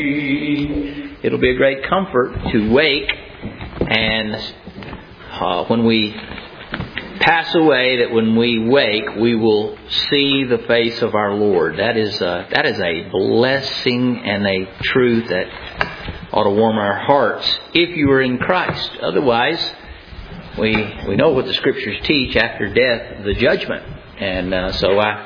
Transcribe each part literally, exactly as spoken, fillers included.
It'll be a great comfort to wake and uh, when we pass away, that when we wake, we will see the face of our Lord. That is a, that is a blessing and a truth that ought to warm our hearts if you are in Christ. Otherwise, we we know what the Scriptures teach: after death, the judgment. And uh, so I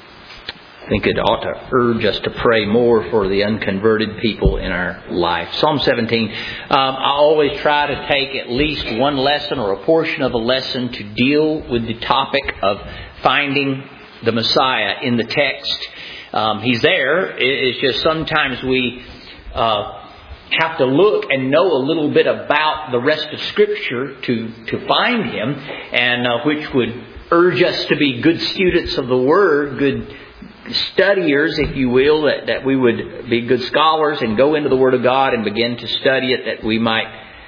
think it ought to urge us to pray more for the unconverted people in our life. Psalm seventeen. Um, I always try to take at least one lesson or a portion of a lesson to deal with the topic of finding the Messiah in the text. Um, he's there. It's just sometimes we uh, have to look and know a little bit about the rest of Scripture to, to find Him, and uh, which would urge us to be good students of the Word, good studiers, if you will, that, that we would be good scholars and go into the Word of God and begin to study it, that we might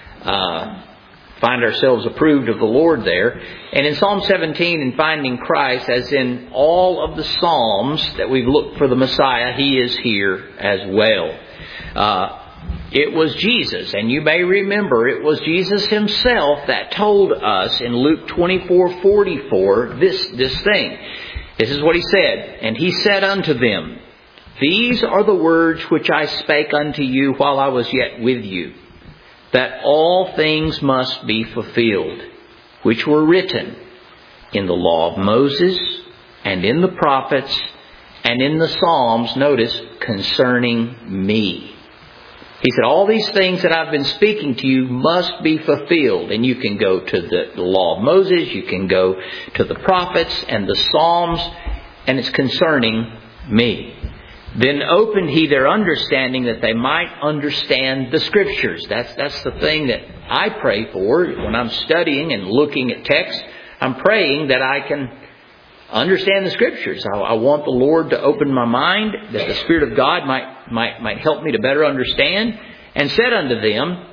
uh, find ourselves approved of the Lord there. And in Psalm seventeen, in finding Christ, as in all of the Psalms that we've looked for the Messiah, He is here as well. Uh, it was Jesus, and you may remember it was Jesus Himself that told us in Luke twenty-four forty-four this, this thing. This is what He said. And He said unto them, These are the words which I spake unto you while I was yet with you, that all things must be fulfilled, which were written in the law of Moses, and in the prophets, and in the Psalms, notice, concerning me. He said, all these things that I've been speaking to you must be fulfilled. And you can go to the, the law of Moses, you can go to the prophets and the Psalms, and it's concerning me. Then opened He their understanding that they might understand the Scriptures. That's, that's the thing that I pray for when I'm studying and looking at text. I'm praying that I can understand the Scriptures. I, I want the Lord to open my mind, that the Spirit of God might, might, might help me to better understand. And said unto them,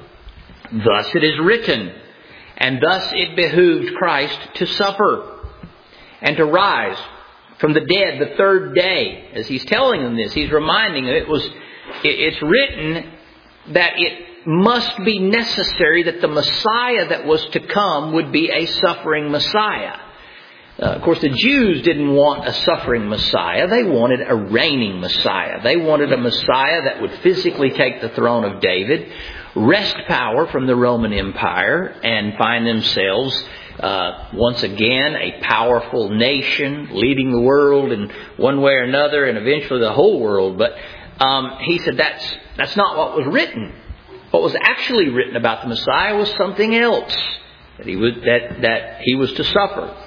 Thus it is written, and thus it behooved Christ to suffer, and to rise from the dead the third day. As He's telling them this, He's reminding them it was, it, it's written that it must be necessary that the Messiah that was to come would be a suffering Messiah. Uh, of course, the Jews didn't want a suffering Messiah. They wanted a reigning Messiah. They wanted a Messiah that would physically take the throne of David, wrest power from the Roman Empire, and find themselves uh, once again a powerful nation leading the world in one way or another, and eventually the whole world. But um, he said that's that's not what was written. What was actually written about the Messiah was something else, that he was that that he was to suffer.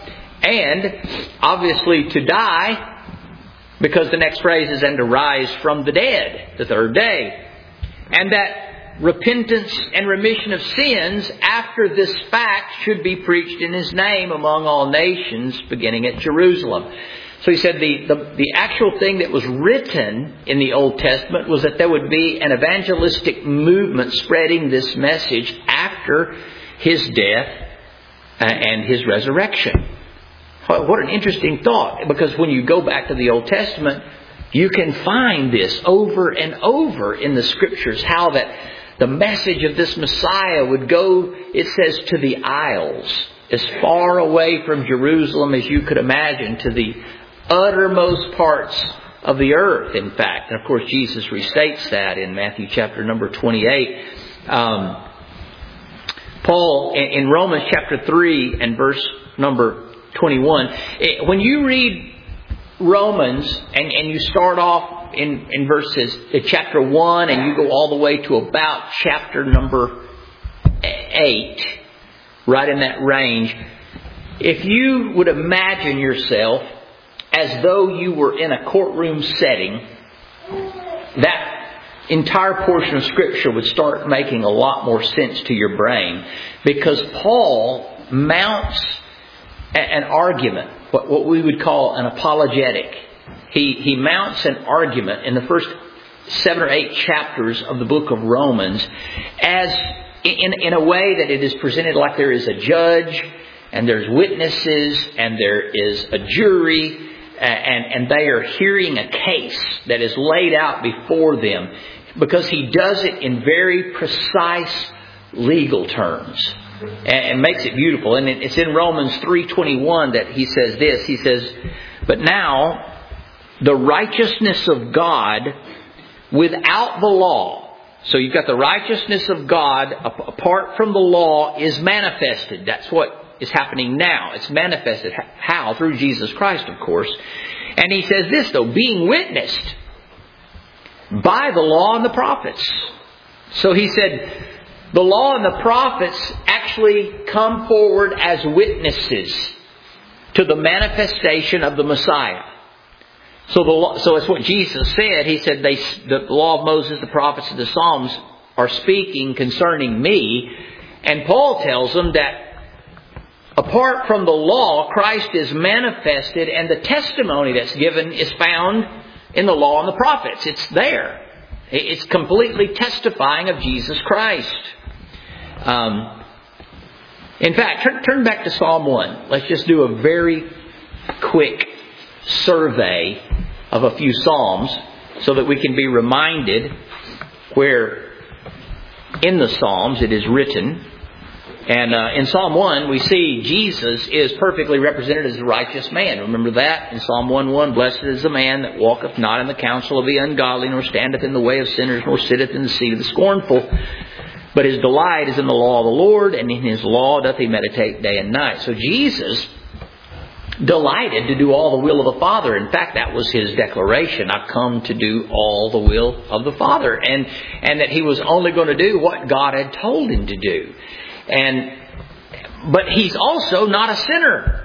And obviously to die, because the next phrase is, and to rise from the dead the third day. And that repentance and remission of sins after this fact should be preached in His name among all nations, beginning at Jerusalem. So he said the, the, the actual thing that was written in the Old Testament was that there would be an evangelistic movement spreading this message after His death and His resurrection. What an interesting thought, because when you go back to the Old Testament, you can find this over and over in the Scriptures, how that the message of this Messiah would go, it says, to the isles, as far away from Jerusalem as you could imagine, to the uttermost parts of the earth, in fact. And of course, Jesus restates that in Matthew chapter number twenty-eight. Um, Paul, in Romans chapter three and verse number twenty-one. When you read Romans and, and you start off in, in verses, in chapter one, and you go all the way to about chapter number eight, right in that range, if you would imagine yourself as though you were in a courtroom setting, that entire portion of Scripture would start making a lot more sense to your brain, because Paul mounts an argument, what, what we would call an apologetic. He, he mounts an argument in the first seven or eight chapters of the book of Romans as in, in a way that it is presented like there is a judge and there's witnesses and there is a jury and, and they are hearing a case that is laid out before them. because he does it in very precise legal terms and makes it beautiful. And it's in Romans three twenty-one that he says this. He says, "But now the righteousness of God without the law." So you've got the righteousness of God apart from the law is manifested. That's what is happening now. It's manifested. How? Through Jesus Christ, of course. And he says this, though, being witnessed by the law and the prophets. So he said, the law and the prophets actually come forward as witnesses to the manifestation of the Messiah. So the law, so it's what Jesus said. He said, they, the law of Moses, the prophets, and the Psalms are speaking concerning me. And Paul tells them that apart from the law, Christ is manifested, and the testimony that's given is found in the law and the prophets. It's there. It's completely testifying of Jesus Christ. Um, in fact, turn, turn back to Psalm one. Let's just do a very quick survey of a few Psalms so that we can be reminded where in the Psalms it is written. And uh, in Psalm one, we see Jesus is perfectly represented as a righteous man. Remember that? In Psalm one one, "Blessed is the man that walketh not in the counsel of the ungodly, nor standeth in the way of sinners, nor sitteth in the seat of the scornful. But his delight is in the law of the Lord, and in his law doth he meditate day and night." So Jesus delighted to do all the will of the Father. In fact, that was his declaration. "I've come to do all the will of the Father." And, and that he was only going to do what God had told him to do. And but he's also not a sinner.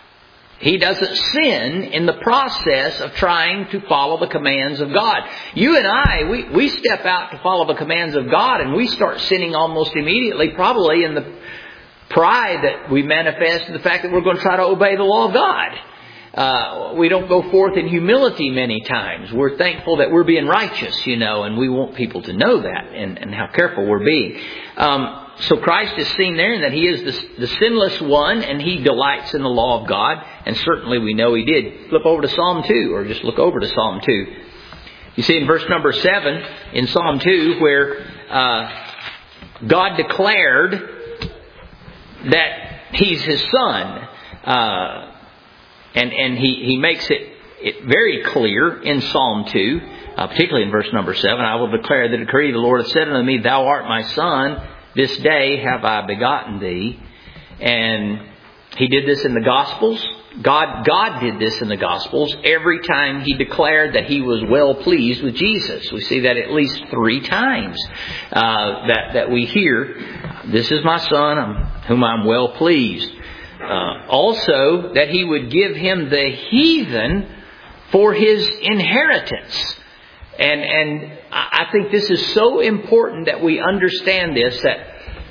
He doesn't sin in the process of trying to follow the commands of God. You and I, we, we step out to follow the commands of God, and we start sinning almost immediately, probably in the pride that we manifest in the fact that we're going to try to obey the law of God. Uh, we don't go forth in humility many times. We're thankful that we're being righteous, you know, and we want people to know that and, and how careful we're being. Um, so Christ is seen there, and that he is the, the sinless one, and he delights in the law of God. And certainly we know he did. Flip over to Psalm two, or just look over to Psalm two. You see in verse number seven in Psalm two where uh, God declared that he's his son. Uh, and and he, he makes it, it very clear in Psalm two, uh, particularly in verse number seven. "I will declare the decree. The Lord hath said unto me, Thou art my son. This day have I begotten thee." And he did this in the Gospels. God, God did this in the Gospels every time he declared that he was well pleased with Jesus. We see that at least three times uh, that, that we hear, "This is my son, whom I'm well pleased." Uh, also, that he would give him the heathen for his inheritance. And, and I think this is so important that we understand this, that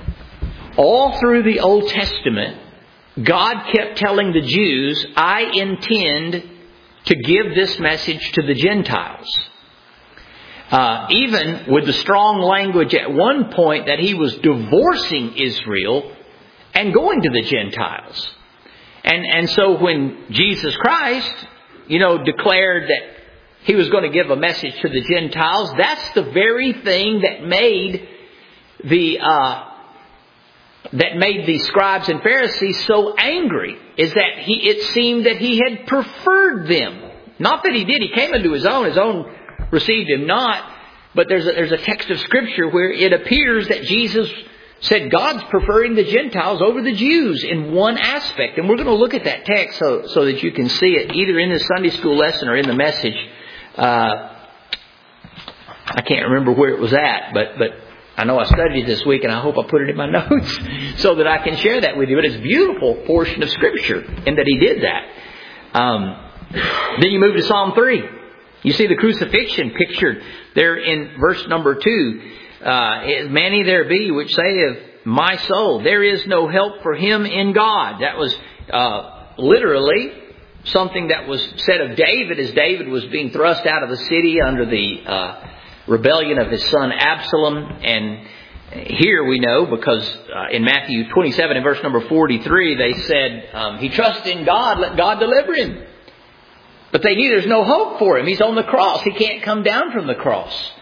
all through the Old Testament, God kept telling the Jews, "I intend to give this message to the Gentiles." Uh, even with the strong language at one point that he was divorcing Israel and going to the Gentiles. And, and so when Jesus Christ, you know, declared that he was going to give a message to the Gentiles, that's the very thing that made the, uh, that made the scribes and Pharisees so angry, is that he, it seemed that he had preferred them. Not that he did. He came into his own. His own received him not. But there's a, there's a text of Scripture where it appears that Jesus said God's preferring the Gentiles over the Jews in one aspect. And we're going to look at that text so, so that you can see it either in the Sunday school lesson or in the message. Uh, I can't remember where it was at, but, but I know I studied it this week, and I hope I put it in my notes so that I can share that with you. But it's a beautiful portion of Scripture in that he did that. Um, then you move to Psalm three. You see the crucifixion pictured there in verse number two. Uh, "Many there be which say of my soul, there is no help for him in God." That was uh, literally something that was said of David as David was being thrust out of the city under the uh, rebellion of his son Absalom. And here we know, because uh, in Matthew twenty-seven and verse number forty-three, they said, um, "He trusts in God, let God deliver him." But they knew there's no hope for him. He's on the cross. He can't come down from the cross.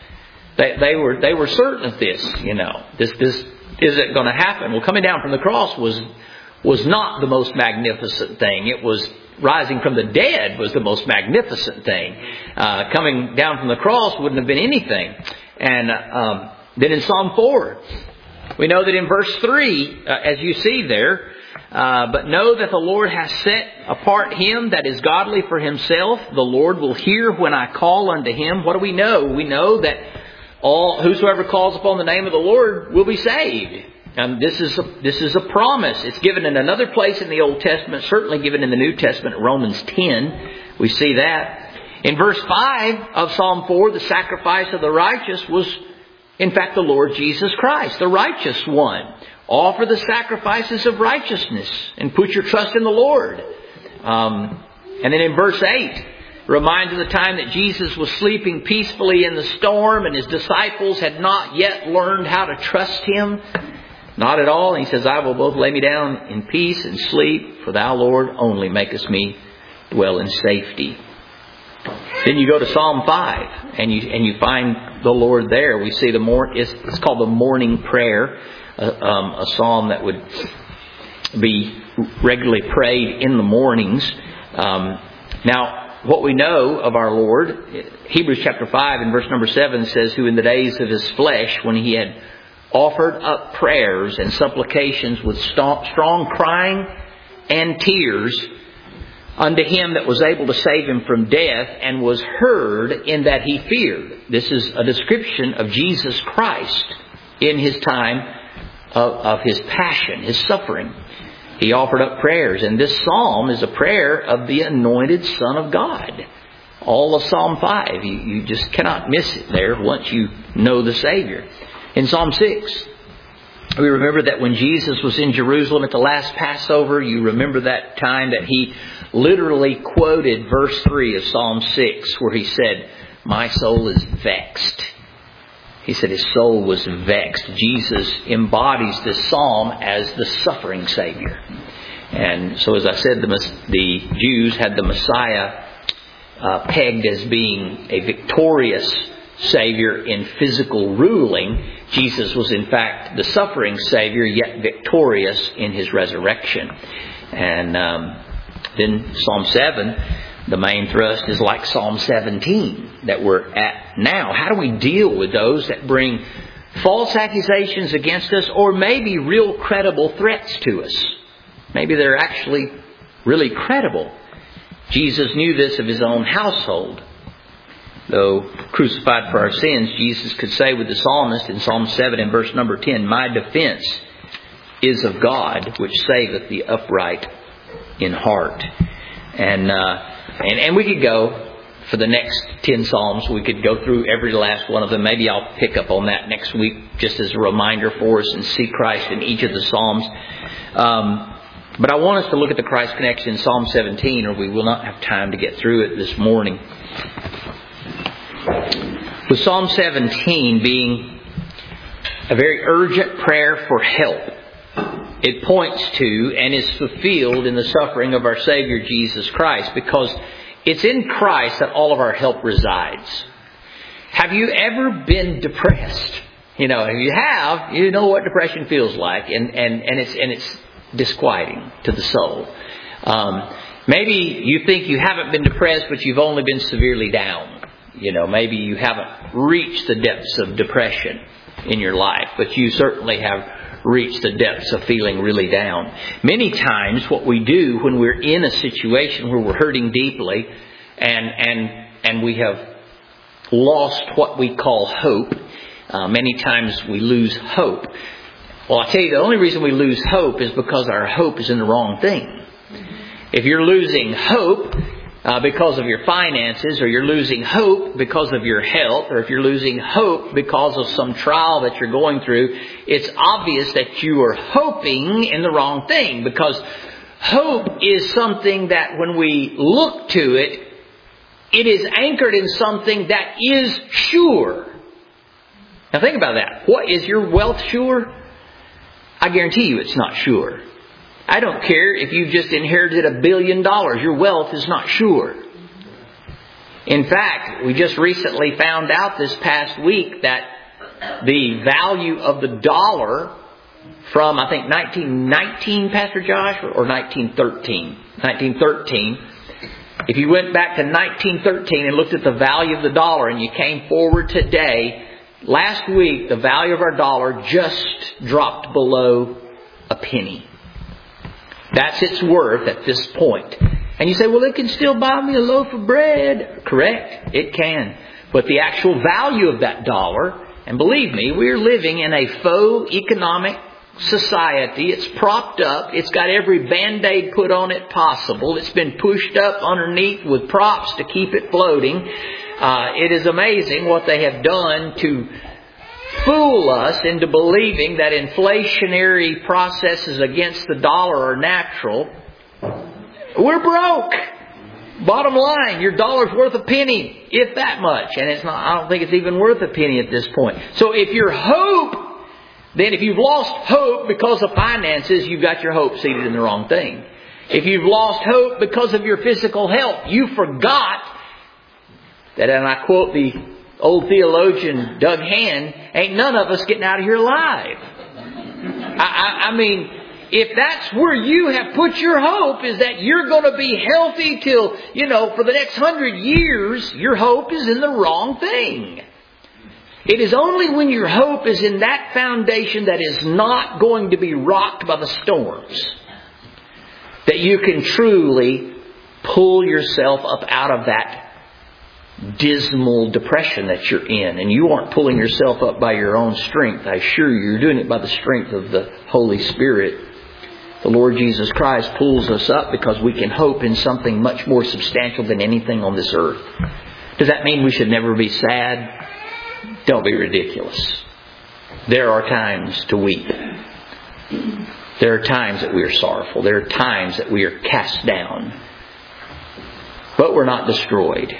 They, they were they were certain of this, you know. This this isn't going to happen. Well, coming down from the cross was was not the most magnificent thing. It was rising from the dead was the most magnificent thing. Uh, coming down from the cross wouldn't have been anything. And um, then in Psalm four, we know that in verse three, uh, as you see there, uh, but know that the Lord has set apart him that is godly for himself. The Lord will hear when I call unto him. What do we know? We know that all whosoever calls upon the name of the Lord will be saved. And this is a, this is a promise. It's given in another place in the Old Testament, certainly given in the New Testament, Romans ten. We see that. In verse five of Psalm four, the sacrifice of the righteous was, in fact, the Lord Jesus Christ, the righteous one. Offer the sacrifices of righteousness and put your trust in the Lord. Um, and then in verse eight, reminds of the time that Jesus was sleeping peacefully in the storm and his disciples had not yet learned how to trust him. Not at all. And he says, I will both lay me down in peace and sleep, for thou, Lord, only makest me dwell in safety. Then you go to Psalm five and you and you find the Lord there. We see the more it's, it's called the morning prayer, uh, um, a psalm that would be regularly prayed in the mornings. Um, now, what we know of our Lord, Hebrews chapter five and verse number seven says, who in the days of his flesh, when he had offered up prayers and supplications with strong crying and tears unto him that was able to save him from death, and was heard in that he feared. This is a description of Jesus Christ in his time of, of his passion, his suffering. He offered up prayers, and this psalm is a prayer of the anointed Son of God. All of Psalm five, you, you just cannot miss it there once you know the Savior. In Psalm six, we remember that when Jesus was in Jerusalem at the last Passover, you remember that time that he literally quoted verse three of Psalm six, where he said, my soul is vexed. He said his soul was vexed. Jesus embodies this psalm as the suffering Savior. And so, as I said, the, the Jews had the Messiah uh, pegged as being a victorious Savior in physical ruling. Jesus was in fact the suffering Savior, yet victorious in his resurrection. And um, then Psalm seven, the main thrust is like Psalm seventeen that we're at now. How do we deal with those that bring false accusations against us, or maybe real credible threats to us? Maybe they're actually really credible. Jesus knew this of his own household. Though crucified for our sins, Jesus could say with the psalmist in Psalm seven and verse number ten, my defense is of God, which saveth the upright in heart. And, uh, and, and we could go for the next ten Psalms. We could go through every last one of them. Maybe I'll pick up on that next week just as a reminder for us and see Christ in each of the Psalms. Um, but I want us to look at the Christ connection in Psalm seventeen, or we will not have time to get through it this morning. With Psalm seventeen being a very urgent prayer for help, it points to and is fulfilled in the suffering of our Savior Jesus Christ, because it's in Christ that all of our help resides. Have you ever been depressed? You know, if you have, you know what depression feels like, and, and, and it's and it's disquieting to the soul. Um, maybe you think you haven't been depressed, but you've only been severely down. You know, maybe you haven't reached the depths of depression in your life, but you certainly have reached the depths of feeling really down. Many times what we do when we're in a situation where we're hurting deeply and and and we have lost what we call hope, uh, many times we lose hope. Well, I tell you, the only reason we lose hope is because our hope is in the wrong thing. If you're losing hope Uh, because of your finances, or you're losing hope because of your health, or if you're losing hope because of some trial that you're going through, it's obvious that you are hoping in the wrong thing, because hope is something that when we look to it, it is anchored in something that is sure. Now think about that. What is your wealth sure? I guarantee you it's not sure. I don't care if you just inherited a billion dollars. Your wealth is not sure. In fact, we just recently found out this past week that the value of the dollar from, I think, nineteen nineteen, Pastor Josh, or nineteen thirteen? nineteen thirteen. If you went back to nineteen thirteen and looked at the value of the dollar and you came forward today, last week the value of our dollar just dropped below a penny. That's its worth at this point. And you say, well, it can still buy me a loaf of bread. Correct, it can. But the actual value of that dollar, and believe me, we're living in a faux economic society. It's propped up. It's got every Band-Aid put on it possible. It's been pushed up underneath with props to keep it floating. Uh, it is amazing what they have done to fool us into believing that inflationary processes against the dollar are natural. We're broke. Bottom line, your dollar's worth a penny, if that much. And it's not, I don't think it's even worth a penny at this point. So if your hope, then if you've lost hope because of finances, you've got your hope seated in the wrong thing. If you've lost hope because of your physical health, you forgot that, and I quote the old theologian Doug Hand, ain't none of us getting out of here alive. I, I, I mean, if that's where you have put your hope, is that you're going to be healthy till, you know, for the next hundred years, your hope is in the wrong thing. It is only when your hope is in that foundation that is not going to be rocked by the storms that you can truly pull yourself up out of that dismal depression that you're in. And you aren't pulling yourself up by your own strength. I assure you, you're doing it by the strength of the Holy Spirit. The Lord Jesus Christ pulls us up because we can hope in something much more substantial than anything on this earth. Does that mean we should never be sad? Don't be ridiculous. There are times to weep. There are times that we are sorrowful. There are times that we are cast down. But we're not destroyed.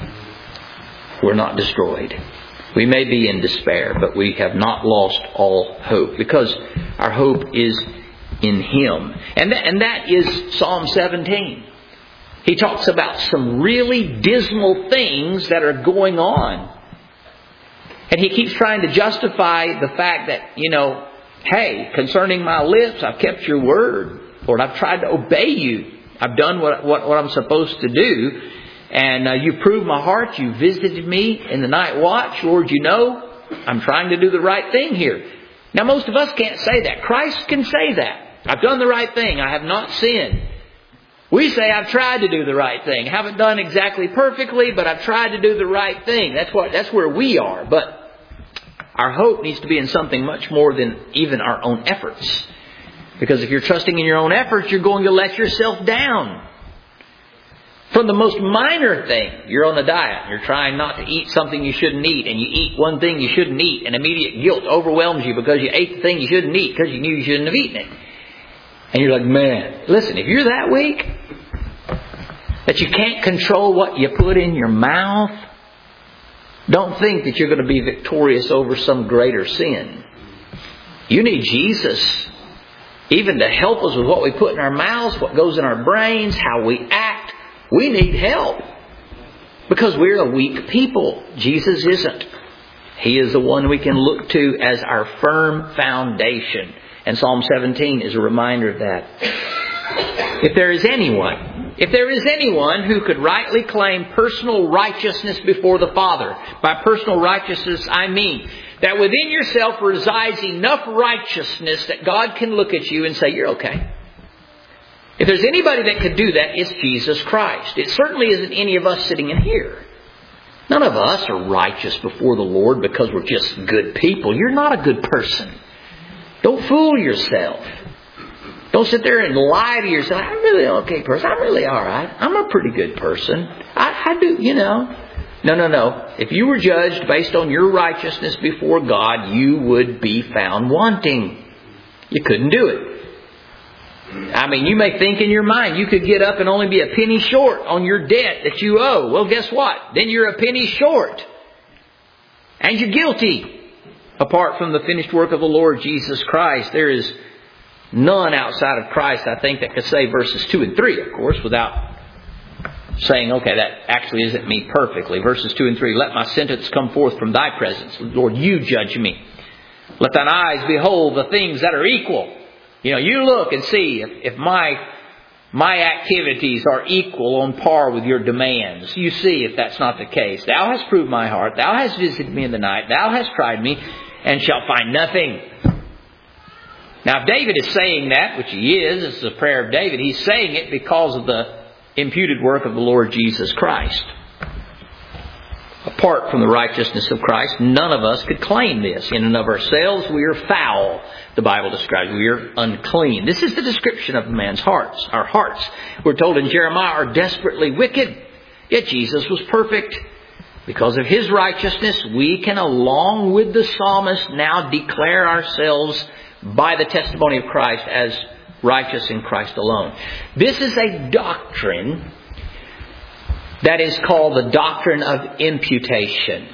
We're not destroyed. We may be in despair, but we have not lost all hope, because our hope is in Him. And that, and that is Psalm seventeen. He talks about some really dismal things that are going on. And he keeps trying to justify the fact that, you know, hey, concerning my lips, I've kept your word. Lord, I've tried to obey you. I've done what, what, what I'm supposed to do. And uh, you proved my heart. You visited me in the night watch. Lord, you know, I'm trying to do the right thing here. Now, most of us can't say that. Christ can say that. I've done the right thing. I have not sinned. We say, I've tried to do the right thing. Haven't done exactly perfectly, but I've tried to do the right thing. That's what, that's where we are. But our hope needs to be in something much more than even our own efforts. Because if you're trusting in your own efforts, you're going to let yourself down. From the most minor thing, you're on a diet. You're trying not to eat something you shouldn't eat. And you eat one thing you shouldn't eat. And immediate guilt overwhelms you because you ate the thing you shouldn't eat because you knew you shouldn't have eaten it. And you're like, man, listen, if you're that weak that you can't control what you put in your mouth, don't think that you're going to be victorious over some greater sin. You need Jesus even to help us with what we put in our mouths, what goes in our brains, how we act. We need help because we're a weak people. Jesus isn't. He is the one we can look to as our firm foundation. And Psalm seventeen is a reminder of that. If there is anyone, if there is anyone who could rightly claim personal righteousness before the Father, by personal righteousness I mean that within yourself resides enough righteousness that God can look at you and say, you're okay. If there's anybody that could do that, it's Jesus Christ. It certainly isn't any of us sitting in here. None of us are righteous before the Lord because we're just good people. You're not a good person. Don't fool yourself. Don't sit there and lie to yourself. I'm really an okay person. I'm really all right. I'm a pretty good person. I, I do, you know. No, no, no. If you were judged based on your righteousness before God, you would be found wanting. You couldn't do it. I mean, you may think in your mind you could get up and only be a penny short on your debt that you owe. Well, guess what? Then you're a penny short. And you're guilty. Apart from the finished work of the Lord Jesus Christ, there is none outside of Christ, I think, that could say verses two and three, of course, without saying, okay, that actually isn't me perfectly. Verses two and three, let my sentence come forth from thy presence. Lord, you judge me. Let thine eyes behold the things that are equal. You know, you look and see if, if my my activities are equal on par with your demands. You see if that's not the case. Thou hast proved my heart. Thou hast visited me in the night. Thou hast tried me and shalt find nothing. Now, if David is saying that, which he is, this is a prayer of David, he's saying it because of the imputed work of the Lord Jesus Christ. Apart from the righteousness of Christ, none of us could claim this. In and of ourselves, we are foul, the Bible describes. We are unclean. This is the description of a man's hearts. Our hearts, we're told in Jeremiah, are desperately wicked. Yet Jesus was perfect. Because of His righteousness, we can, along with the psalmist, now declare ourselves by the testimony of Christ as righteous in Christ alone. This is a doctrine that is called the doctrine of imputation.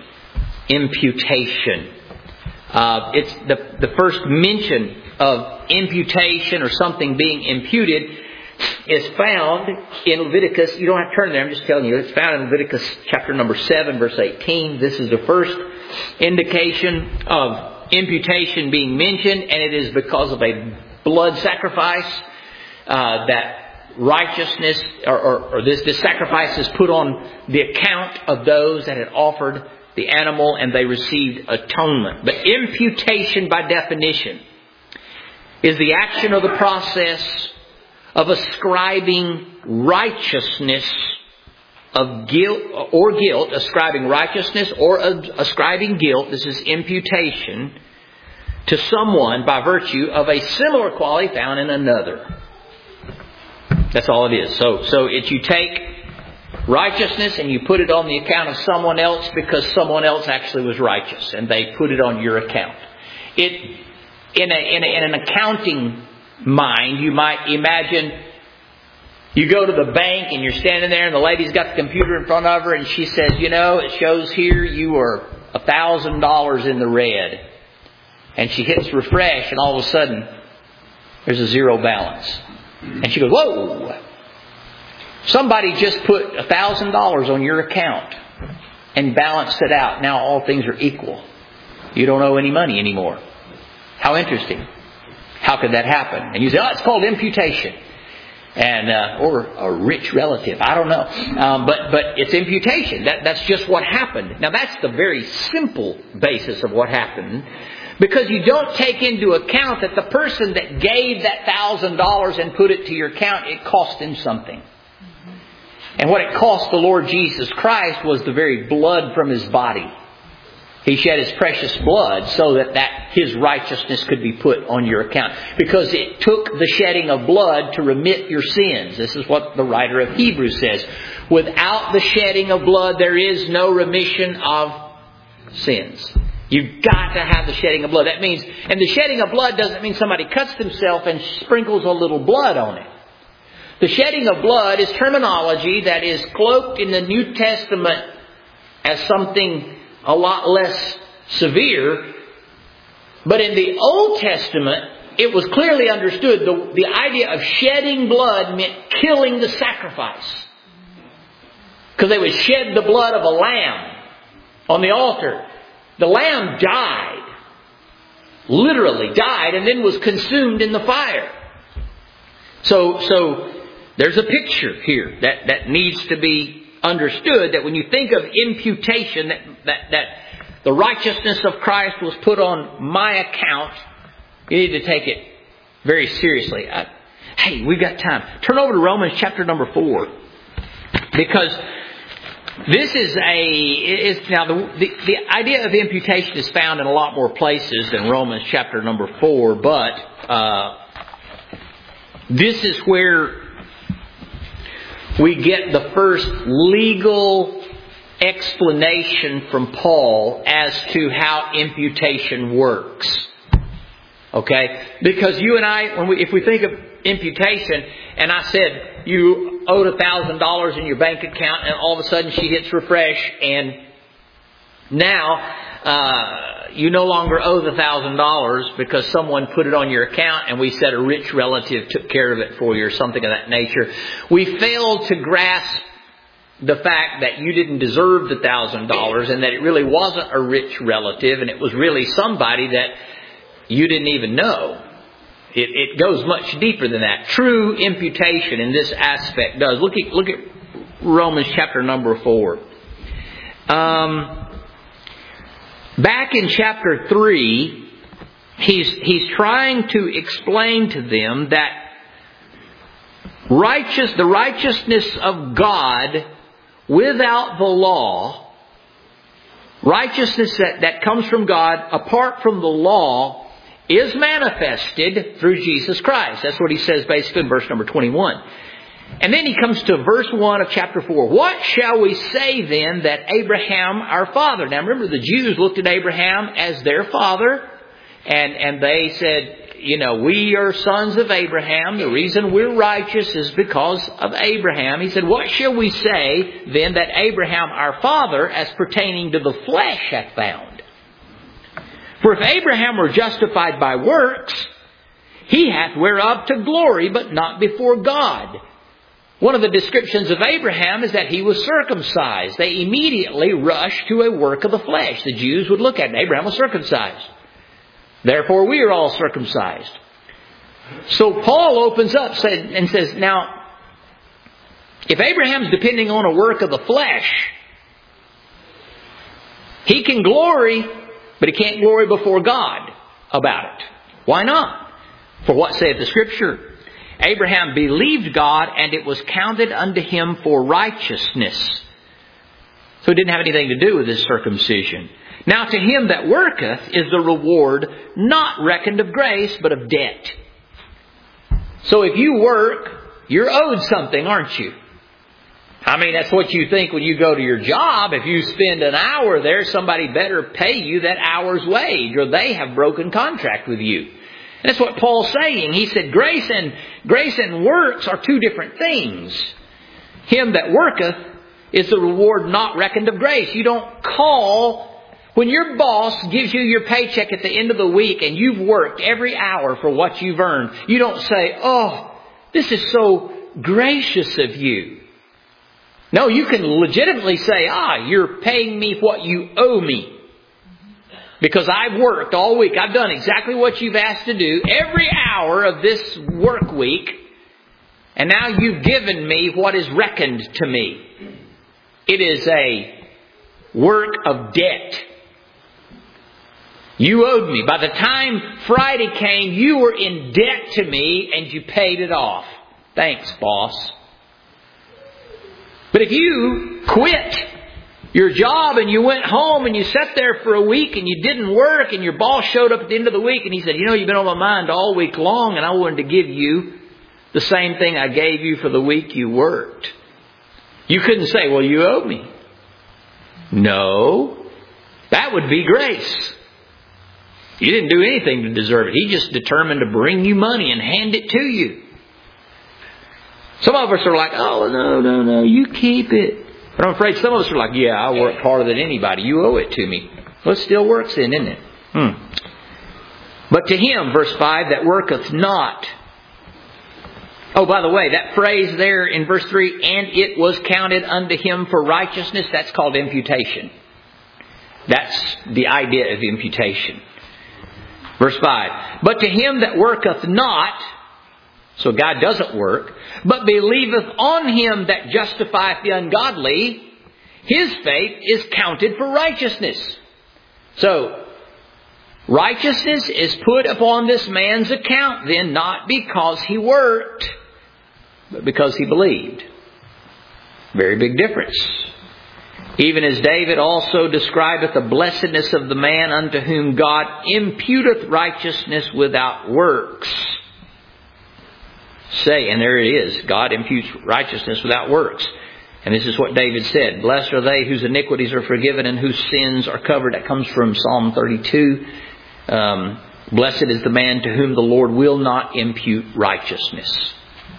Imputation. Uh, it's the, the first mention of imputation or something being imputed is found in Leviticus. You don't have to turn there, I'm just telling you. It's found in Leviticus chapter number seven, verse eighteen. This is the first indication of imputation being mentioned, and it is because of a blood sacrifice uh, that righteousness or, or, or this, this sacrifice is put on the account of those that had offered the animal and they received atonement. But imputation, by definition, is the action or the process of ascribing righteousness of guilt or guilt, ascribing righteousness or ascribing guilt, this is imputation, to someone by virtue of a similar quality found in another. That's all it is. So, so it's you take righteousness and you put it on the account of someone else because someone else actually was righteous and they put it on your account. It, in a, in a, in an accounting mind, you might imagine you go to the bank and you're standing there and the lady's got the computer in front of her and she says, you know, it shows here you are a thousand dollars in the red. And she hits refresh and all of a sudden there's a zero balance. And she goes, whoa! Somebody just put a thousand dollars on your account and balanced it out. Now all things are equal. You don't owe any money anymore. How interesting. How could that happen? And you say, oh, it's called imputation. And uh, or a rich relative. I don't know. Um, but but it's imputation. That, that's just what happened. Now that's the very simple basis of what happened. Because you don't take into account that the person that gave that thousand dollars and put it to your account, it cost him something. And what it cost the Lord Jesus Christ was the very blood from His body. He shed His precious blood so that, that His righteousness could be put on your account. Because it took the shedding of blood to remit your sins. This is what the writer of Hebrews says. Without the shedding of blood, there is no remission of sins. You've got to have the shedding of blood. That means, and the shedding of blood doesn't mean somebody cuts themselves and sprinkles a little blood on it. The shedding of blood is terminology that is cloaked in the New Testament as something a lot less severe. But in the Old Testament, it was clearly understood. The, the idea of shedding blood meant killing the sacrifice. Because they would shed the blood of a lamb on the altar. The lamb died, literally died, and then was consumed in the fire. So, so there's a picture here that, that needs to be understood, that when you think of imputation, that, that, that the righteousness of Christ was put on my account, you need to take it very seriously. I, hey, we've got time. Turn over to Romans chapter number four. Because this is a, is now the, the, the idea of imputation is found in a lot more places than Romans chapter number four, but uh, this is where we get the first legal explanation from Paul as to how imputation works. Okay? Because you and I, when we, if we think of imputation, and I said you owed a thousand dollars in your bank account, and all of a sudden she hits refresh, and now uh, you no longer owe the thousand dollars because someone put it on your account, and we said a rich relative took care of it for you, or something of that nature. We failed to grasp the fact that you didn't deserve the thousand dollars and that it really wasn't a rich relative and it was really somebody that you didn't even know. It, it goes much deeper than that. True imputation in this aspect does. Look at, look at Romans chapter number four. Um, back in chapter three, he's, he's trying to explain to them that righteous, the righteousness of God without the law, righteousness that, that comes from God apart from the law, is manifested through Jesus Christ. That's what he says basically in verse number twenty-one. And then he comes to verse one of chapter four. What shall we say then that Abraham our father? Now remember, the Jews looked at Abraham as their father. And, and they said, you know, we are sons of Abraham. The reason we're righteous is because of Abraham. He said, what shall we say then that Abraham our father as pertaining to the flesh hath found? For if Abraham were justified by works, he hath whereof to glory, but not before God. One of the descriptions of Abraham is that he was circumcised. They immediately rushed to a work of the flesh. The Jews would look at it. Abraham was circumcised. Therefore, we are all circumcised. So Paul opens up and says, now, if Abraham's depending on a work of the flesh, he can glory, but he can't glory before God about it. Why not? For what saith the Scripture? Abraham believed God, and it was counted unto him for righteousness. So it didn't have anything to do with his circumcision. Now to him that worketh is the reward not reckoned of grace, but of debt. So if you work, you're owed something, aren't you? I mean, that's what you think when you go to your job. If you spend an hour there, somebody better pay you that hour's wage, or they have broken contract with you. And that's what Paul's saying. He said grace and grace and works are two different things. Him that worketh is the reward not reckoned of grace. You don't call when your boss gives you your paycheck at the end of the week and you've worked every hour for what you've earned. You don't say, oh, this is so gracious of you. No, you can legitimately say, ah, you're paying me what you owe me. Because I've worked all week. I've done exactly what you've asked to do every hour of this work week. And now you've given me what is reckoned to me. It is a work of debt. You owed me. By the time Friday came, you were in debt to me and you paid it off. Thanks, boss. But if you quit your job and you went home and you sat there for a week and you didn't work and your boss showed up at the end of the week and he said, you know, you've been on my mind all week long and I wanted to give you the same thing I gave you for the week you worked. You couldn't say, well, you owe me. No, that would be grace. You didn't do anything to deserve it. He just determined to bring you money and hand it to you. Some of us are like, oh, no, no, no, you keep it. But I'm afraid some of us are like, yeah, I worked harder than anybody. You owe it to me. Well, it still works then, isn't it? Hmm. But to him, verse five, that worketh not. Oh, by the way, that phrase there in verse three, and it was counted unto him for righteousness, that's called imputation. That's the idea of imputation. Verse five, but to him that worketh not, so God doesn't work, but believeth on him that justifieth the ungodly, his faith is counted for righteousness. So, righteousness is put upon this man's account then, not because he worked, but because he believed. Very big difference. Even as David also describeth the blessedness of the man unto whom God imputeth righteousness without works. Say, and there it is, God imputes righteousness without works. And this is what David said, blessed are they whose iniquities are forgiven and whose sins are covered. That comes from Psalm thirty-two. Um, blessed is the man to whom the Lord will not impute righteousness.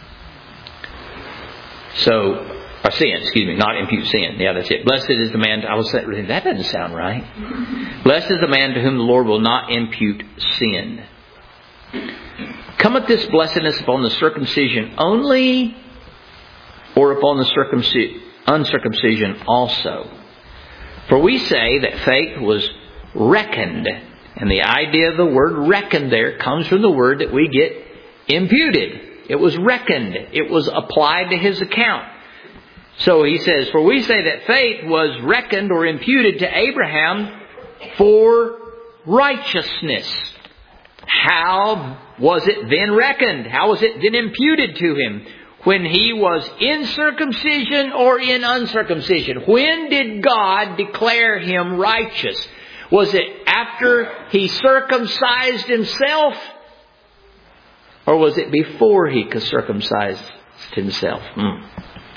So, or sin, excuse me, not impute sin. Yeah, that's it. Blessed is the man, to, I was saying, that doesn't sound right. Blessed is the man to whom the Lord will not impute sin. Cometh this blessedness upon the circumcision only, or upon the circumci- uncircumcision also. For we say that faith was reckoned. And the idea of the word reckoned there comes from the word that we get imputed. It was reckoned. It was applied to his account. So he says, for we say that faith was reckoned or imputed to Abraham for righteousness. How was it then reckoned? How was it then imputed to him? When he was in circumcision or in uncircumcision? When did God declare him righteous? Was it after he circumcised himself? Or was it before he circumcised himself? Hmm.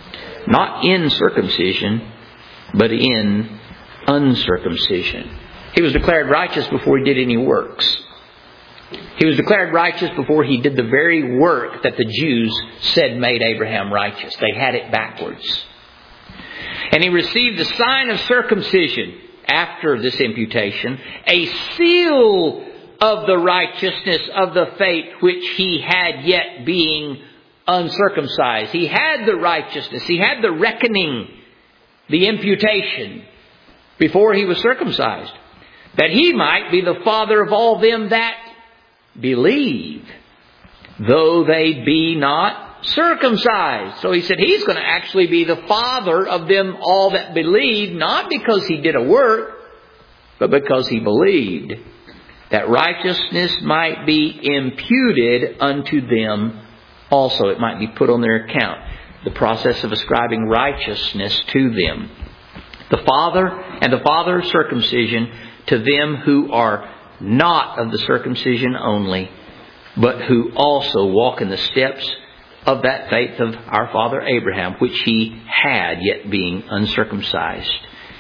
Not in circumcision, but in uncircumcision. He was declared righteous before he did any works. He was declared righteous before he did the very work that the Jews said made Abraham righteous. They had it backwards. And he received the sign of circumcision after this imputation, a seal of the righteousness of the faith which he had yet being uncircumcised. He had the righteousness. He had the reckoning, the imputation before he was circumcised, that he might be the father of all them that believe, though they be not circumcised. So he said he's going to actually be the father of them all that believe, not because he did a work, but because he believed, that righteousness might be imputed unto them also. It might be put on their account. The process of ascribing righteousness to them. The Father and the Father of circumcision to them who are not of the circumcision only, but who also walk in the steps of that faith of our father Abraham, which he had, yet being uncircumcised.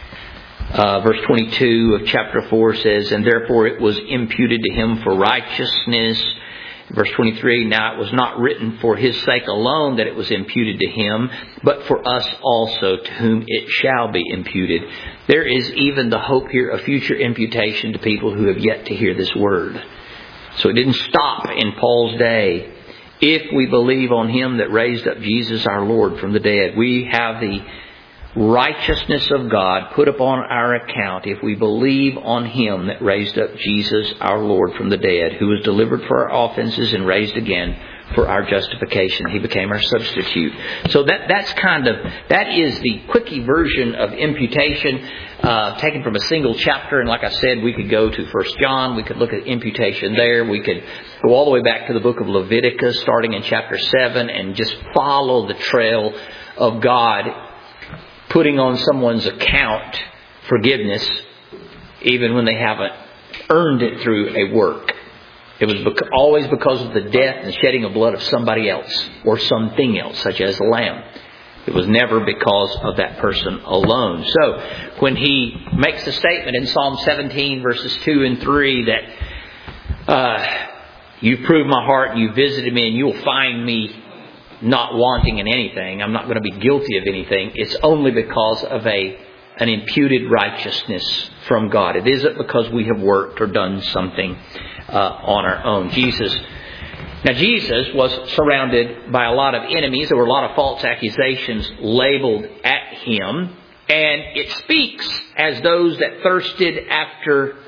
Uh, verse twenty-two of chapter four says, and therefore it was imputed to him for righteousness. Verse twenty-three, now it was not written for his sake alone that it was imputed to him, but for us also, to whom it shall be imputed. There is even the hope here of future imputation to people who have yet to hear this word. So it didn't stop in Paul's day. If we believe on him that raised up Jesus our Lord from the dead, we have the righteousness of God put upon our account if we believe on him that raised up Jesus our Lord from the dead, who was delivered for our offenses and raised again for our justification. He became our substitute. So that that's kind of, that is the quickie version of imputation, uh, taken from a single chapter. And like I said, we could go to First John. We could look at imputation there. We could go all the way back to the book of Leviticus, starting in chapter seven, and just follow the trail of God putting on someone's account forgiveness, even when they haven't earned it through a work. It was bec- always because of the death and shedding of blood of somebody else or something else, such as a lamb. It was never because of that person alone. So when he makes the statement in Psalm seventeen, verses two and three, that uh, you proved my heart and you visited me and you will find me not wanting in anything, I'm not going to be guilty of anything, it's only because of a an imputed righteousness from God. It isn't because we have worked or done something uh, on our own. Jesus, now Jesus was surrounded by a lot of enemies. There were a lot of false accusations labeled at him. And it speaks as those that thirsted after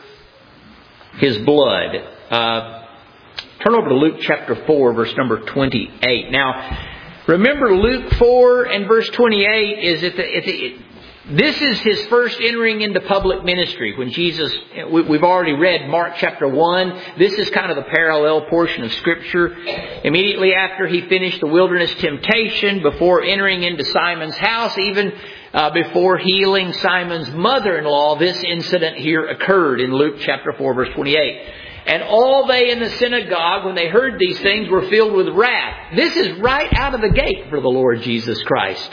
his blood. Uh, turn over to Luke chapter four, verse number twenty-eight. Now, remember Luke four and verse twenty-eight is at the... At the it, This is his first entering into public ministry. When Jesus, we've already read Mark chapter one. This is kind of the parallel portion of Scripture. Immediately after he finished the wilderness temptation, before entering into Simon's house, even uh, before healing Simon's mother-in-law, this incident here occurred in Luke chapter four, verse twenty-eight. And all they in the synagogue, when they heard these things, were filled with wrath. This is right out of the gate for the Lord Jesus Christ.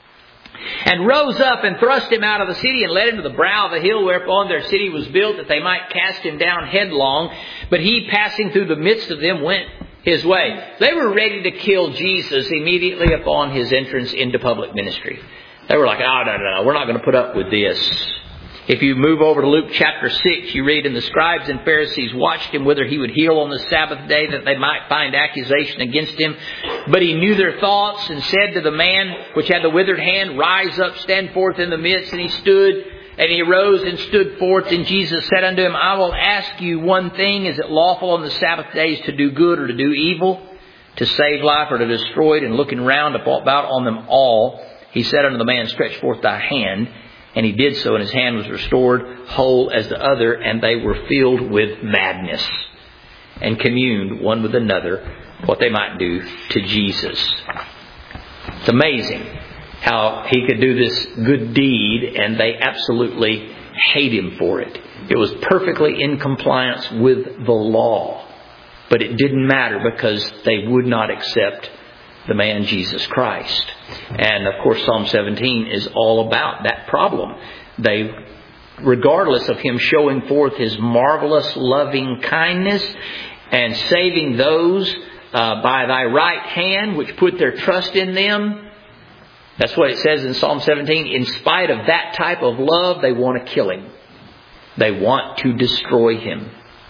And rose up and thrust him out of the city and led him to the brow of a hill whereupon their city was built, that they might cast him down headlong. But he, passing through the midst of them, went his way. They were ready to kill Jesus immediately upon his entrance into public ministry. They were like, oh, no, no, no, we're not going to put up with this. If you move over to Luke chapter six, you read, "And the scribes and Pharisees watched him whether he would heal on the Sabbath day, that they might find accusation against him. But he knew their thoughts, and said to the man which had the withered hand, Rise up, stand forth in the midst. And he stood, and he arose and stood forth. And Jesus said unto him, I will ask you one thing. Is it lawful on the Sabbath days to do good or to do evil, to save life or to destroy it? And looking round about on them all, he said unto the man, Stretch forth thy hand. And he did so, and his hand was restored, whole as the other. And they were filled with madness, and communed one with another what they might do to Jesus." It's amazing how he could do this good deed, and they absolutely hate him for it. It was perfectly in compliance with the law. But it didn't matter, because they would not accept the man Jesus Christ. And of course Psalm seventeen is all about that problem. They, regardless of him showing forth his marvelous loving kindness and saving those uh, by thy right hand, which put their trust in them, that's what it says in Psalm seventeen. In spite of that type of love, they want to kill him. They want to destroy him.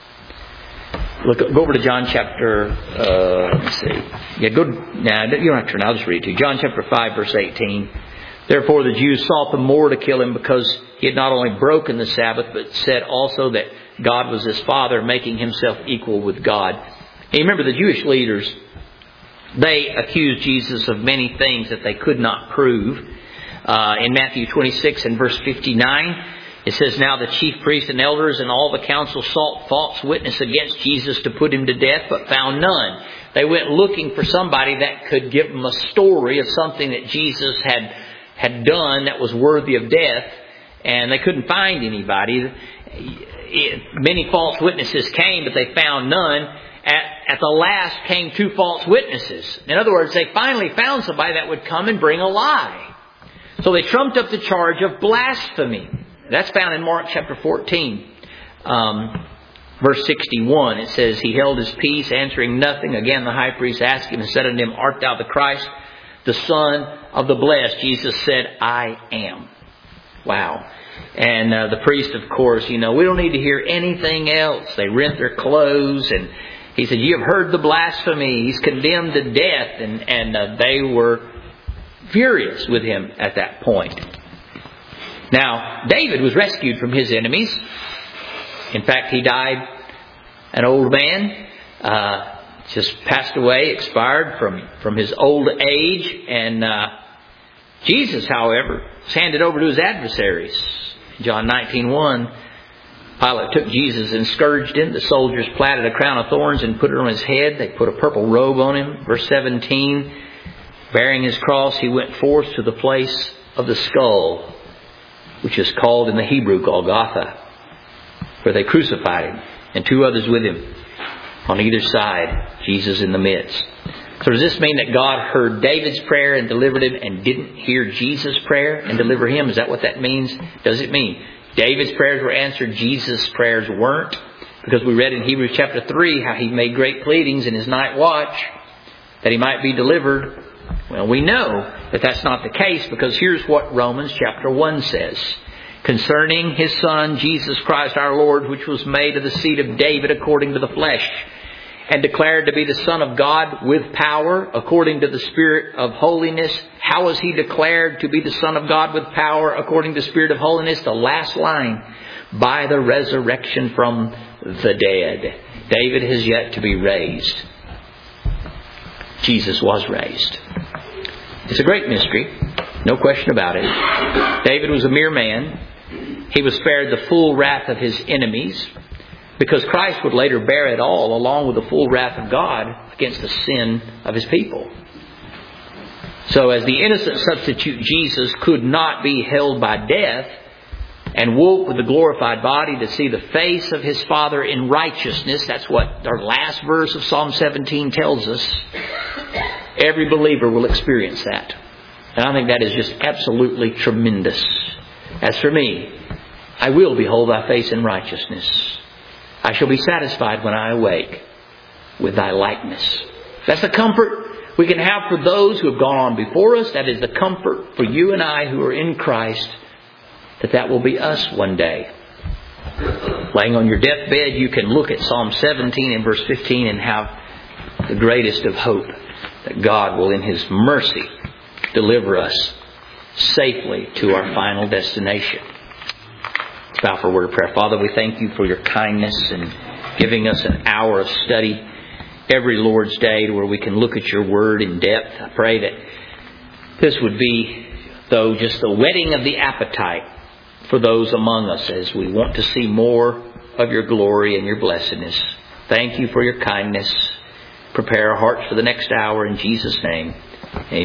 Look, go over to John chapter, uh, let's see. Yeah, go, nah, you don't have to turn, I'll just read it to you. John chapter five, verse eighteen. "Therefore the Jews sought the more to kill him, because he had not only broken the Sabbath, but said also that God was his Father, making himself equal with God." And you remember the Jewish leaders, they accused Jesus of many things that they could not prove. Uh, in Matthew twenty-six and verse fifty-nine, it says, "Now the chief priests and elders and all the council sought false witness against Jesus to put him to death, but found none." They went looking for somebody that could give them a story of something that Jesus had had done that was worthy of death, and they couldn't find anybody. It, many false witnesses came, but they found none. At, at the last came two false witnesses. In other words, they finally found somebody that would come and bring a lie. So they trumped up the charge of blasphemy. That's found in Mark chapter fourteen, um, verse sixty-one. It says, "He held his peace, answering nothing. Again the high priest asked him and said unto him, Art thou the Christ, the Son of the Blessed? Jesus said, I am." Wow. And uh, the priest, of course, you know, we don't need to hear anything else. They rent their clothes, and he said, "You have heard the blasphemy. He's condemned to death." And, and uh, they were furious with him at that point. Now, David was rescued from his enemies. In fact, he died an old man, uh, just passed away, expired from, from his old age. And uh, Jesus, however, was handed over to his adversaries. John nineteen one, Pilate took Jesus and scourged him. The soldiers platted a crown of thorns and put it on his head. They put a purple robe on him. Verse seventeen, "Bearing his cross, he went forth to the place of the skull, which is called in the Hebrew Golgotha, where they crucified him, and two others with him on either side, Jesus in the midst." So does this mean that God heard David's prayer and delivered him, and didn't hear Jesus' prayer and deliver him? Is that what that means? Does it mean David's prayers were answered, Jesus' prayers weren't? Because we read in Hebrews chapter three how he made great pleadings in his night watch that he might be delivered. Well, we know that that's not the case, because here's what Romans chapter one says. "Concerning his Son, Jesus Christ our Lord, which was made of the seed of David according to the flesh, and declared to be the Son of God with power, according to the Spirit of holiness." How was he declared to be the Son of God with power, according to the Spirit of holiness? The last line, "By the resurrection from the dead." David has yet to be raised. Jesus was raised. It's a great mystery, no question about it. David was a mere man. He was spared the full wrath of his enemies, because Christ would later bear it all, along with the full wrath of God against the sin of his people. So as the innocent substitute, Jesus could not be held by death and woke with the glorified body to see the face of his Father in righteousness. That's what our last verse of Psalm seventeen tells us. Every believer will experience that. And I think that is just absolutely tremendous. As for me, I will behold thy face in righteousness. I shall be satisfied when I awake with thy likeness. That's the comfort we can have for those who have gone on before us. That is the comfort for you and I who are in Christ, that that will be us one day. Laying on your deathbed, you can look at Psalm seventeen and verse fifteen and have the greatest of hope that God will in His mercy deliver us safely to our final destination. Let's bow for a word of prayer. Father, we thank You for Your kindness and giving us an hour of study every Lord's Day where we can look at Your Word in depth. I pray that this would be, though, just the whetting of the appetite for those among us as we want to see more of Your glory and Your blessedness. Thank You for Your kindness. Prepare our hearts for the next hour in Jesus' name. Amen.